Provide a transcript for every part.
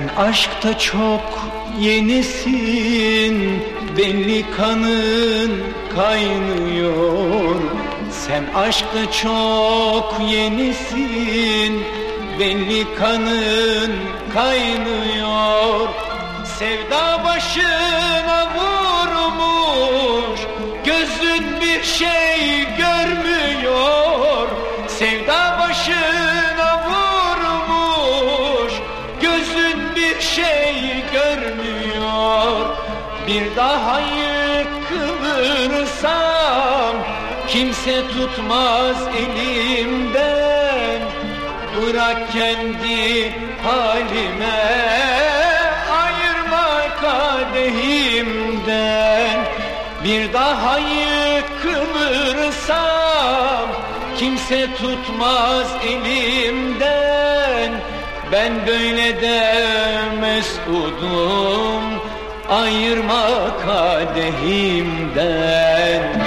Sen aşkta çok yenisin, belli kanın kaynıyor. Sen aşkta çok yenisin, belli kanın kaynıyor. Sevda başına vurmuş, gözün bir şey görmüyor. Sevda başına vurmuş, gözün bir şey görmüyor. Bir daha yıkılırsam kimse tutmaz elimden. Bırak kendi halime, ayırma kadehimden. Bir daha yıkılırsam kimse tutmaz elimden. Ben böyle de mesudum, ayırma kadehimden.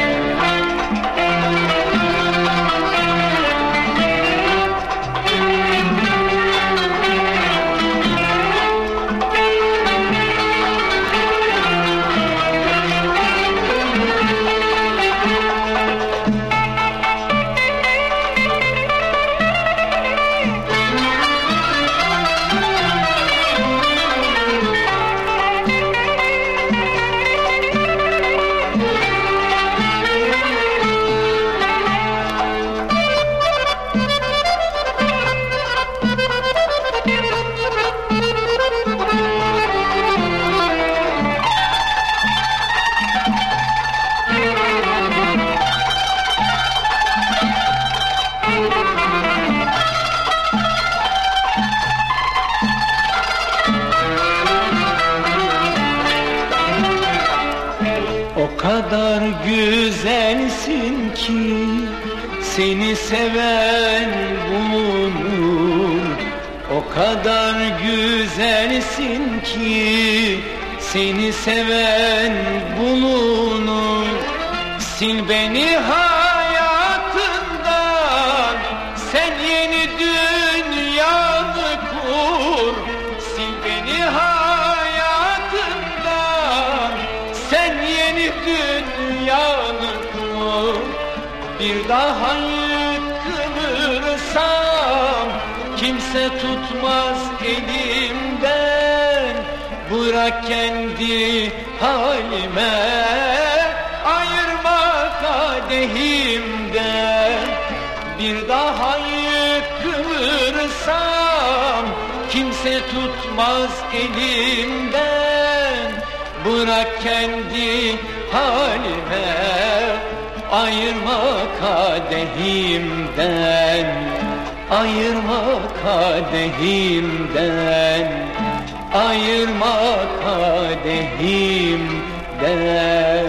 O kadar güzelsin ki seni seven bulunur. O kadar güzelsin ki seni seven bulunur. Sil beni hayatından, sen yeni dünyanı kur. Sil beni hayatından, sen yeni dünyanı kur. Bir daha yıkılırsam kimse tutmaz elimden. Bırak kendi halime, ayırma kadehimden. Bir daha yıkılırsam kimse tutmaz elimden. Bırak kendi halime, ayırma kadehimden. Ayırma kadehimden. Ayırma kadehimden.